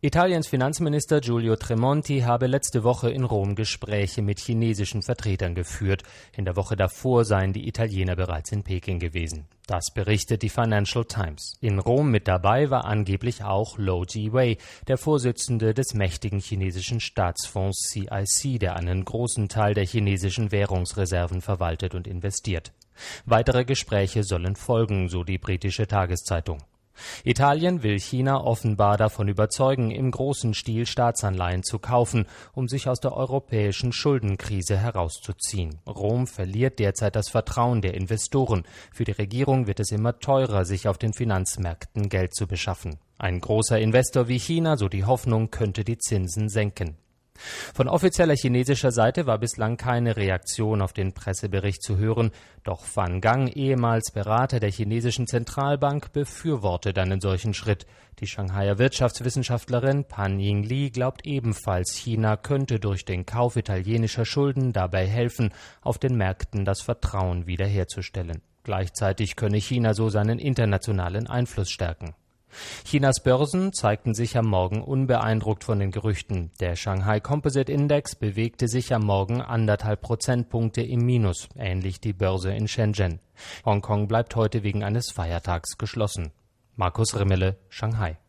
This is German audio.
Italiens Finanzminister Giulio Tremonti habe letzte Woche in Rom Gespräche mit chinesischen Vertretern geführt. In der Woche davor seien die Italiener bereits in Peking gewesen. Das berichtet die Financial Times. In Rom mit dabei war angeblich auch Lou Jiwei, der Vorsitzende des mächtigen chinesischen Staatsfonds CIC, der einen großen Teil der chinesischen Währungsreserven verwaltet und investiert. Weitere Gespräche sollen folgen, so die britische Tageszeitung. Italien will China offenbar davon überzeugen, im großen Stil Staatsanleihen zu kaufen, um sich aus der europäischen Schuldenkrise herauszuziehen. Rom verliert derzeit das Vertrauen der Investoren. Für die Regierung wird es immer teurer, sich auf den Finanzmärkten Geld zu beschaffen. Ein großer Investor wie China, so die Hoffnung, könnte die Zinsen senken. Von offizieller chinesischer Seite war bislang keine Reaktion auf den Pressebericht zu hören, doch Fan Gang, ehemals Berater der chinesischen Zentralbank, befürwortet einen solchen Schritt. Die Shanghaier Wirtschaftswissenschaftlerin Pan Yingli glaubt ebenfalls, China könnte durch den Kauf italienischer Schulden dabei helfen, auf den Märkten das Vertrauen wiederherzustellen. Gleichzeitig könne China so seinen internationalen Einfluss stärken. Chinas Börsen zeigten sich am Morgen unbeeindruckt von den Gerüchten. Der Shanghai Composite Index bewegte sich am Morgen 1,5 Prozentpunkte im Minus, ähnlich die Börse in Shenzhen. Hongkong bleibt heute wegen eines Feiertags geschlossen. Markus Rimmele, Shanghai.